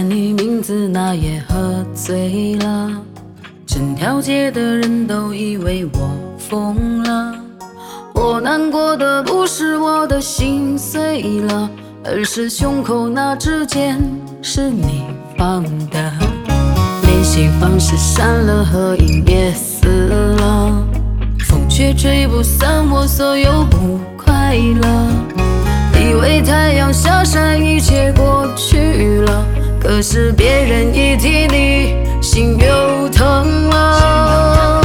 你名字那夜喝醉了，整条街的人都以为我疯了。我难过的不是我的心碎了，而是胸口那支箭是你放的。联系方式删了，合影也撕了，风却吹不散我所有不快乐。以为太阳下山一切过去了，可是别人一提你心又疼了。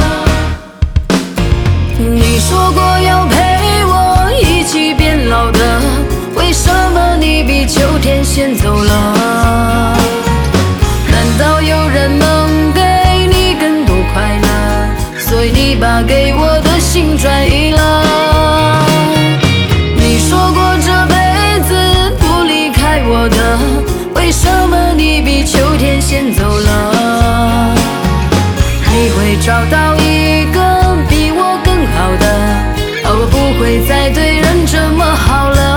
你说过要陪我一起变老的，为什么你比秋天先走了？难道有人能给你更多快乐，所以你把给我的心转移了？你说过这辈子不离开我的，为什么你比秋天先走了？你会找到一个比我更好的，而我不会再对人这么好了。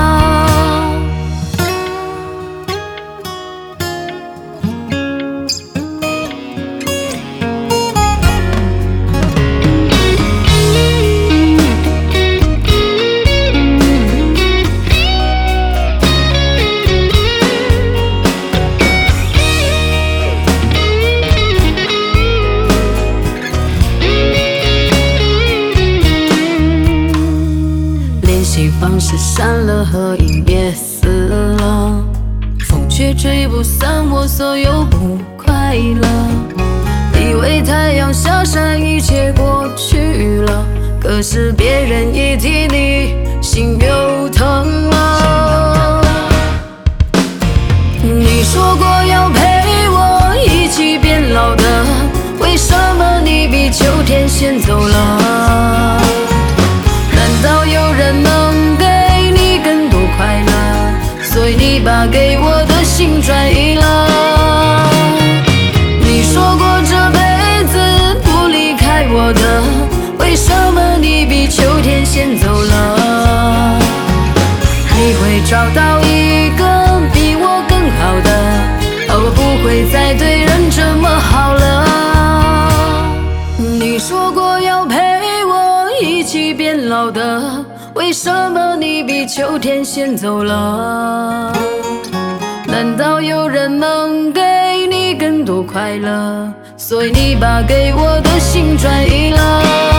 方式删了，合影也撕了，风却吹不散我所有不快乐。以为太阳下山一切过去了，可是别人一提你心又疼了。你说过要陪我一起变老的，为什么你比秋天先走了？难道有人能给你更多快乐，所以你把给我的心转移了？你说过这辈子不离开我的，为什么你比秋天先走了？你会找到一个比我更好的，而我不会再对人这么好了。你说过要陪我一起变老的，为什么你比秋天先走了？难道有人能给你更多快乐，所以你把给我的心转移了？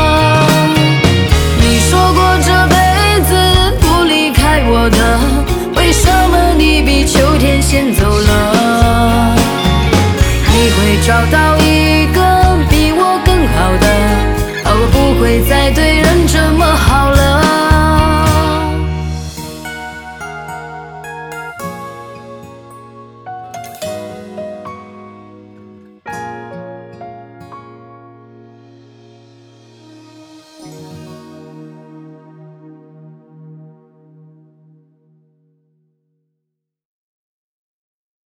你说过这辈子不离开我的，为什么你比秋天先走了？你会找到一个比我更好的，而我不会再对人这么